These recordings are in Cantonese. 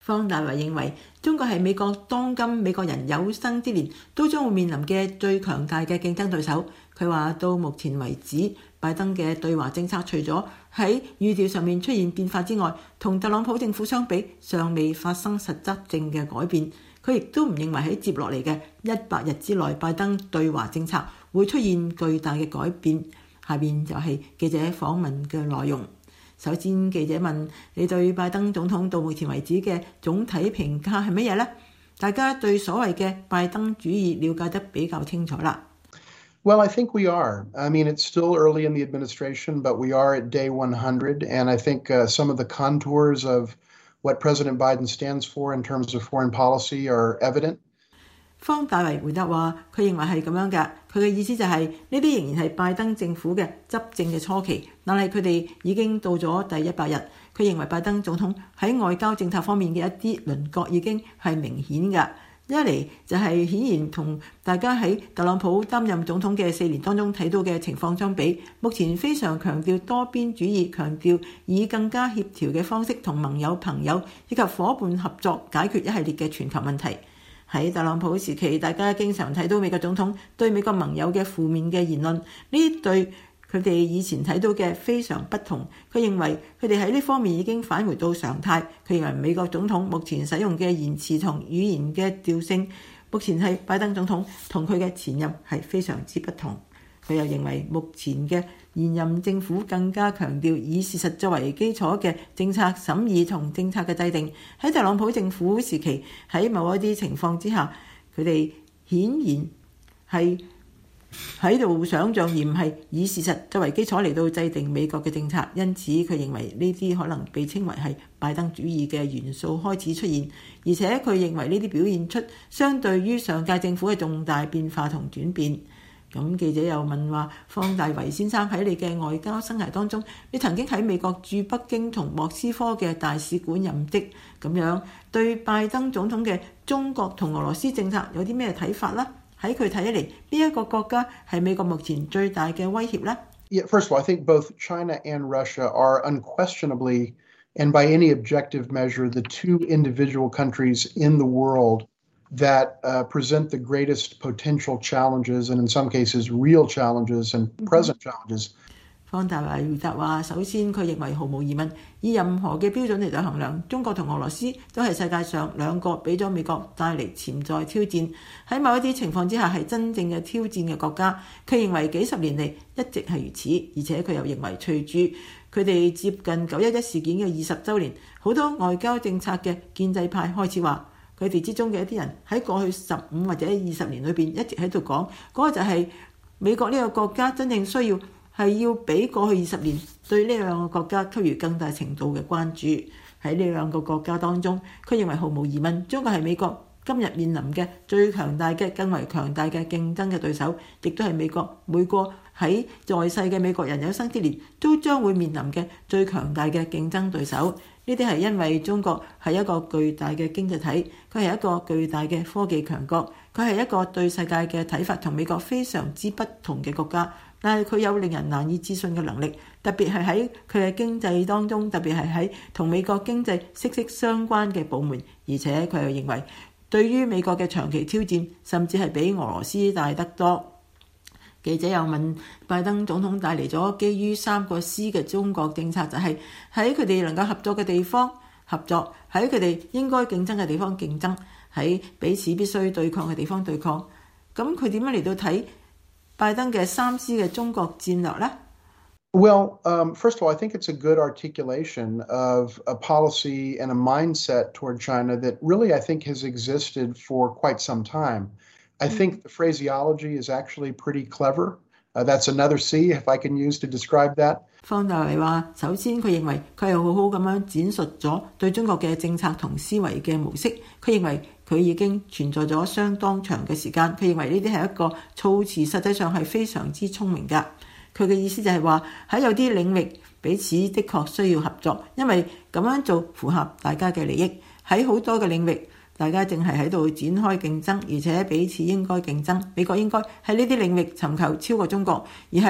方大為認為，中國係美國當今美國人有生之年都將會面臨嘅最強大嘅競爭對手。佢話到目前為止，拜登嘅對華政策除咗喺語調上面出現變化之外，同特朗普政府相比，尚未發生實質性嘅改變。佢亦都唔認為喺接落嚟嘅100日之內，拜登對華政策會出現巨大嘅改變。下面就係記者訪問嘅內容。首先，記者問你對拜登總統到目前為止嘅總體評價係乜嘢呢？大家對所謂嘅拜登主義了解得比較清楚啦。 Well, I think we are. I mean, it's still early in the administration, but we are at day 100, and I think some of the contours of what President Biden stands for in terms of foreign policy are evident. 方大為回答話：佢認為係咁樣嘅，佢嘅意思就係呢啲仍然係拜登政府嘅執政嘅初期，但係佢哋已經到咗第100日。佢認為拜登總統喺外交政策方面嘅一啲輪廓已經係明顯嘅。一嚟就係顯然同大家喺特朗普擔任總統嘅4年當中睇到嘅情況相比，目前非常強調多邊主義，強調以更加協調嘅方式同盟友、朋友以及伙伴合作解決一系列嘅全球問題。喺特朗普時期，大家經常睇到美國總統對美國盟友嘅負面嘅言論，呢對佢哋以前睇到嘅非常不同。佢認為佢哋喺呢方面已經返回到常態。佢認為美國總統目前使用嘅言辭同語言嘅調性，目前係拜登總統同佢嘅前任係非常之不同。佢又認為目前嘅現任政府更加強調以事實作為基礎嘅政策審議同政策嘅制定。喺特朗普政府時期，喺某一啲情況之下，佢哋顯然係喺度想像而唔係以事實作為基礎嚟到制定美國嘅政策。因此佢認為呢啲可能被稱為係拜登主義嘅元素開始出現，而且佢認為呢啲表現出相對於上屆政府嘅重大變化同轉變。咁記者又問話：方大為先生，喺你嘅外交生涯當中，你曾經喺美國駐北京同莫斯科嘅大使館任職，咁樣對拜登總統嘅中國同俄羅斯政策有啲咩睇法呢？喺佢睇起嚟，邊一個國家係美國目前最大嘅威脅呢？ Yeah, first of all, I think both China and Russia are unquestionably, and by any objective measure, the two individual countries in the world that present the greatest potential challenges, and in some cases real challenges and present challenges. 方大為回答話：首先佢認為毫無疑問，以任何嘅標準嚟到衡量，中國同俄羅斯都係世界上兩個俾咗美國帶嚟潛在挑戰，喺某一啲情況之下係真正嘅挑戰嘅國家。佢認為幾十年嚟一直係如此，而且佢又認為隨住佢哋接近911事件嘅20週年，好多外交政策嘅建制派開始話，佢哋之中嘅一啲人喺過去15或者20年裏邊一直喺度講，嗰個就係美國呢個國家真正需要係要比過去20年對呢兩個國家給予更大程度嘅關注。喺呢兩個國家當中，佢認為毫無疑問，中國係美國今日面臨嘅最強大嘅、更為強大嘅競爭嘅對手，亦都係美國每個喺在世嘅美國人有生之年都將會面臨嘅最強大嘅競爭對手。呢啲係因為中國係一個巨大嘅經濟體，佢係一個巨大嘅科技強國，佢係一個對世界嘅睇法同美國非常之不同嘅國家，但係佢有令人難以置信嘅能力，特別係喺佢嘅經濟當中，特別係喺同美國經濟息息相關嘅部門，而且佢又認為對於美國嘅長期挑戰，甚至係比俄羅斯大得多。記者又問拜登總統帶嚟咗基於3個 C 嘅中國政策，就係喺佢哋能夠合作嘅地方合作，喺佢哋應該競爭嘅地方競爭，喺彼此必須對抗嘅地方對抗。咁佢點樣嚟到睇拜登嘅3 C 嘅中國戰略呢？ Well, first of all, I think it's a good articulation of a policy and a mindset toward China that really, I think, has existed for quite some time. I think the phraseology is actually pretty clever. That's another C, if I can use to describe that. 方大為話：首先佢認為佢係好好咁樣展述咗對中國嘅政策同思維嘅模式。佢認為佢已經存在咗相當長嘅時間。佢認為呢啲係一個措辭，實際上係非常之聰明㗎。佢嘅意思就係話喺有啲領域彼此的確需要合作，因為咁樣做符合大家嘅利益。喺好多嘅領域，大家正係喺度展開競爭，而且彼此應該競爭。美國應該喺呢啲領域尋求超過中國，而喺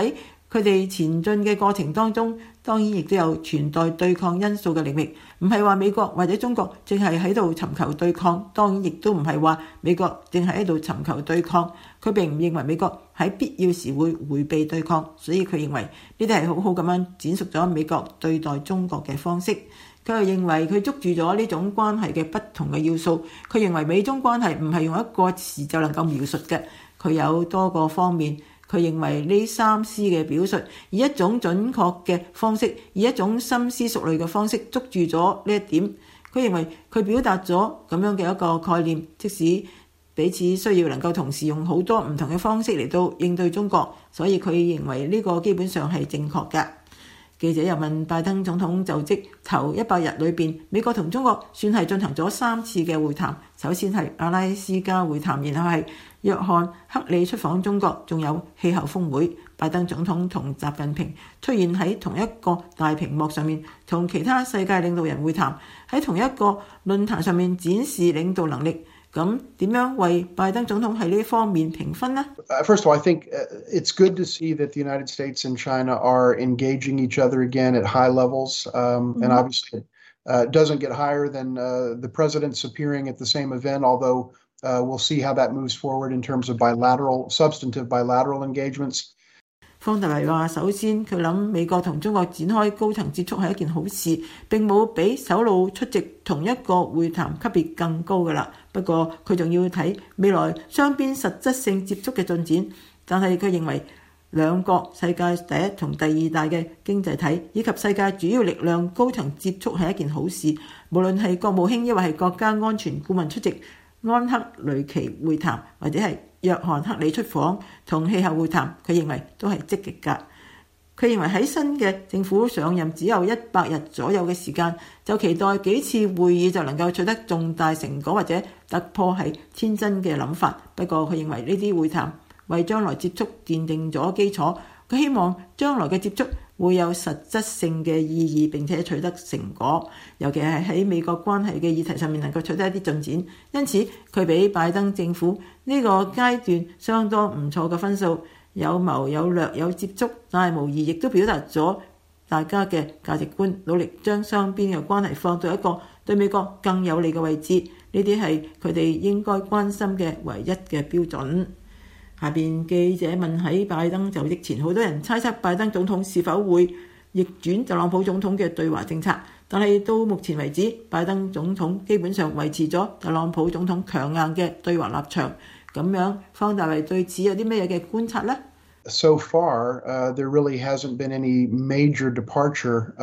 佢哋前進嘅過程當中，當然亦都有存在對抗因素嘅領域，唔係話美國或者中國淨係喺度尋求對抗，當然亦都唔係話美國淨係喺度尋求對抗。佢並唔認為美國喺必要時會迴避對抗，所以佢認為呢啲係好好咁樣闡述咗美國對待中國嘅方式。佢又認為佢捉住咗呢種關係嘅不同嘅要素。佢認為美中關係唔係用一個詞就能夠描述嘅，佢有多個方面。佢認為呢三思嘅表述，以一種準確嘅方式，以一種深思熟慮嘅方式捉住咗呢一點。佢認為佢表達咗咁樣嘅一個概念，即使彼此需要能夠同時用好多唔同嘅方式嚟到應對中國，所以佢認為呢個基本上係正確嘅。記者又問拜登總統就職頭100日裏邊，美國同中國算係進行咗3次嘅會談。首先係阿拉斯加會談，然後係約翰克里出訪中國，仲有氣候峰會。拜登總統同習近平出現喺同一個大屏幕上面，同其他世界領導人會談，喺同一個論壇上面展示領導能力。咁點樣為拜登總統喺呢方面評分呢？ First of all, I think it's good to see that the United States and China are engaging each other again at high levels, and obviously it doesn't get higher than the president's appearing at the same event, although we'll see how that moves forward in terms of substantive bilateral engagements. 方特維話：首先佢諗美國同中國展開高層接觸係一件好事，並冇比首腦出席同一個會談級別更高㗎啦。不過佢仲要睇未來雙邊實質性接觸嘅進展。但係佢認為兩國世界第一同第二大嘅經濟體以及世界主要力量高層接觸係一件好事，無論係國務卿抑或係國家安全顧問出席安克雷奇會談，或者係約翰克里出訪同氣候會談，佢認為都係積極㗎。佢認為喺新嘅政府上任只有100日左右嘅時間，就期待幾次會議就能夠取得重大成果或者突破係天真嘅諗法。不過佢認為呢啲會談為將來接觸奠定咗基礎，佢希望將來嘅接觸會有實質性嘅意義並且取得成果，尤其係喺美國關係嘅議題上面能夠取得一啲進展。因此佢俾拜登政府呢個階段相當唔錯嘅分數，有謀有略有接觸，但係無疑亦都表達咗大家嘅價值觀，努力將雙邊嘅關係放到一個對美國更有利嘅位置。呢啲係佢哋應該關心嘅唯一嘅標準。下邊記者問喺拜登就職前，好多人猜測拜登總統是否會逆轉特朗普總統嘅對華政策，但係到目前為止，拜登總統基本上維持咗特朗普總統強硬嘅對華立場。咁樣，方大衛對此有啲咩嘅觀察呢？ So far, there really hasn't been any major departure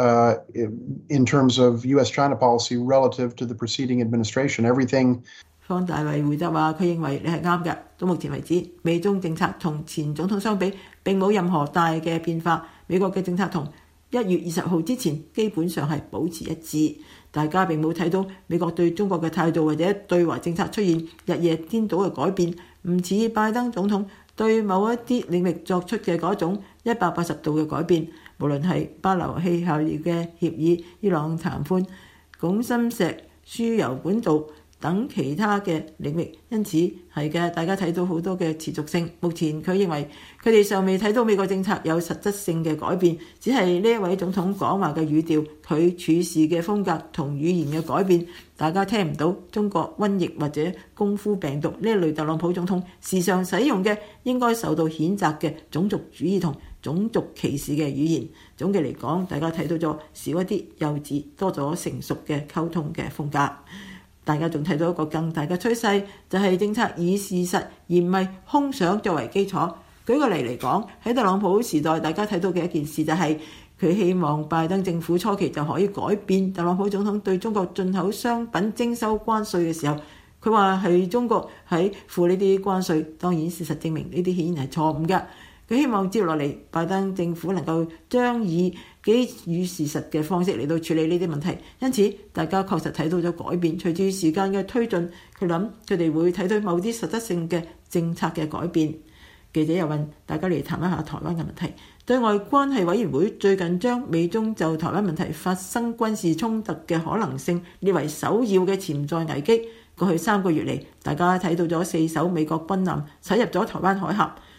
in terms of U.S.-China policy relative to the preceding administration. Everything. 方大衛回答話：佢認為你係啱嘅。到目前為止，美中政策同前總統相比並冇任何大嘅變化。美國嘅政策同1月20號之前基本上係保持一致。大家並冇睇到美國對中國嘅態度或者對華政策出現日夜顛倒嘅改變，唔似拜登總統對某一啲領域作出嘅嗰種180度嘅改變。無論係巴黎氣候嘅協議、伊朗談判、龔森石輸油管道等其他嘅領域，因此係嘅，大家睇到好多嘅持續性。目前佢認為佢哋尚未睇到美國政策有實質性嘅改變，只係呢一位總統講話嘅語調、佢處事嘅風格同語言嘅改變。大家聽唔到中國瘟疫或者功夫病毒呢一類特朗普總統時常使用嘅應該受到譴責嘅種族主義同種族歧視嘅語言。總嘅嚟講，大家睇到咗少一啲幼稚，多咗成熟嘅溝通嘅風格。大家仲睇到一個更大嘅趨勢，就係政策以事實而唔係空想作為基礎。舉個例嚟講，喺特朗普時代，大家睇到嘅一件事就係佢希望拜登政府初期就可以改變特朗普總統對中國進口商品徵收關稅嘅時候，佢話係中國喺付呢啲關稅。當然事實證明呢啲顯然係錯誤嘅。佢希望接落嚟拜登政府能夠將以基於事實嘅方式嚟到處理呢啲問題，因此大家確實睇到咗改變。隨住時間嘅推進，佢諗佢哋會睇到某啲實質性嘅政策嘅改變。記者又問大家嚟談一下台灣嘅問題。對外關係委員會最近將美中就台灣問題發生軍事衝突嘅可能性列為首要嘅潛在危機。過去3個月嚟，大家睇到咗4艘美國軍艦駛入咗台灣海峽。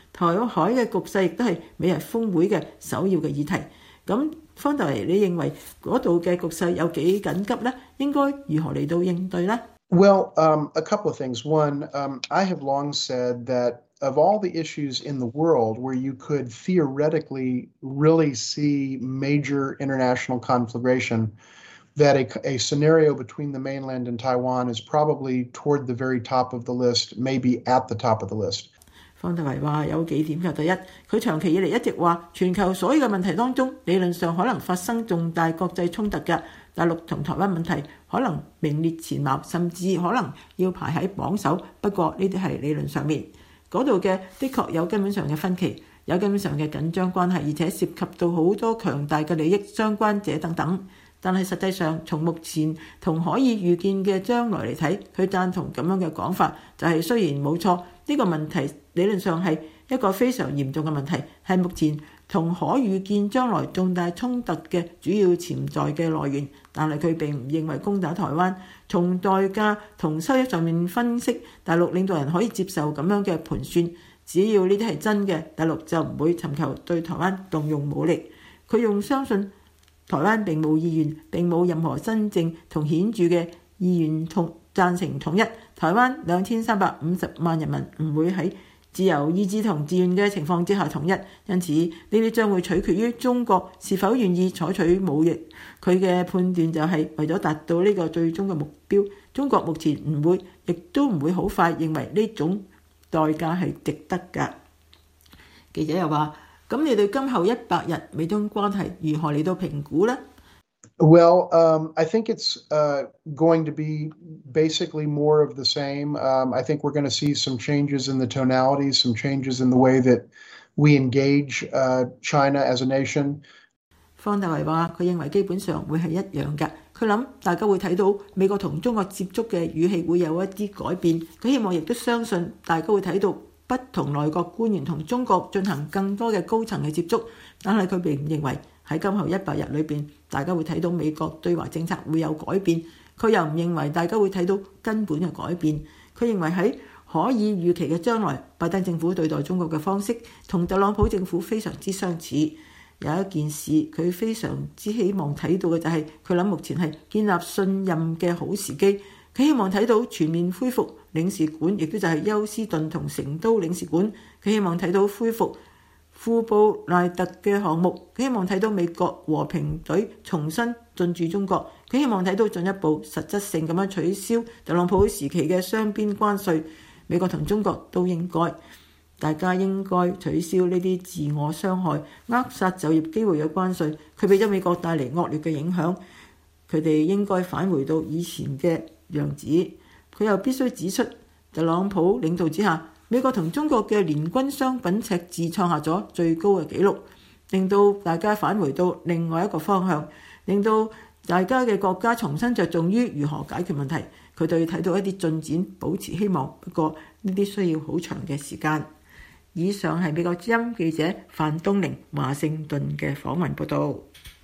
台海嘅局勢亦都係美日峰會嘅首要嘅議題。咁方大為，你認為嗰度嘅局勢有幾緊急呢？應該如何嚟到應對呢？ Well, a couple of things. One, I have long said that of all the issues in the world where you could theoretically really see major international conflagration, that a scenario between the mainland and Taiwan is probably toward the very top of the list, maybe at the top of the list. 方大為話有幾點嘅，第一，佢長期以嚟一直話全球所有嘅問題當中，理論上可能發生重大國際衝突嘅，大陸同台灣問題可能名列前茅，甚至可能要排喺榜首。不過呢啲係理論上面，嗰度嘅確有根本上嘅分歧，有根本上嘅緊張關係，而且涉及到好多強大嘅利益相關者等等。但係實際上，從目前同可以預見嘅將來嚟睇，佢贊同咁樣嘅講法，就係雖然冇錯，呢個問題理論上係一個非常嚴重嘅問題，係目前同可預見將來重大衝突嘅主要潛在嘅來源。但係佢並唔認為攻打台灣，從代價同收益上面分析，大陸領導人可以接受咁樣嘅盤算。只要呢啲係真嘅，大陸就唔會尋求對台灣動用武力。佢用相信台灣並冇意願，並冇任何真正同顯著嘅意願同贊成統一。台灣2350萬人民唔會喺自由意志同自願嘅情況之下統一，因此呢啲將會取決於中國是否願意採取武力。佢嘅判斷就係為咗達到呢個最終嘅目標，中國目前唔會，亦都唔會好快認為呢種代價係值得㗎。記者又話：咁你對今後100日美中關係如何嚟到評估呢？ Well, I think it's going to be basically more of the same. I think we're going to see some changes in the tonality, some changes in the way that we engage China as a nation. 方大為話：佢認為基本上會係一樣嘅。佢諗大家會睇到美國同中國接觸嘅語氣會有一啲改變。佢希望亦都相信大家會睇到不同內閣官員同中國進行更多嘅高層嘅接觸。但係佢並唔認為喺今後100日裏邊，大家會睇到美國對華政策會有改變。佢又唔認為大家會睇到根本嘅改變。佢認為喺可以預期嘅將來，拜登政府對待中國嘅方式同特朗普政府非常之相似。有一件事佢非常之希望睇到嘅就係佢諗目前係建立信任嘅好時機。佢希望睇到全面恢復領事館，亦都就係休斯頓同成都領事館。佢希望睇到恢復庫布賴特嘅項目。佢希望睇到美國和平隊重新進駐中國。佢希望睇到進一步實質性咁樣取消特朗普時期嘅雙邊關稅。美國同中國都應該，大家應該取消呢啲自我傷害、扼殺就業機會嘅關稅。佢俾咗美國帶嚟惡劣嘅影響。佢哋應該返回到以前嘅樣子。佢又必須指出，特朗普領導之下，美國同中國嘅聯軍商品赤字創下咗最高嘅紀錄，令到大家返回到另外一個方向，令到大家嘅國家重新着重於如何解決問題。佢對睇到一啲進展保持希望，不過呢啲需要好長嘅時間。以上係美國之音記者范東寧華盛頓嘅訪問報導。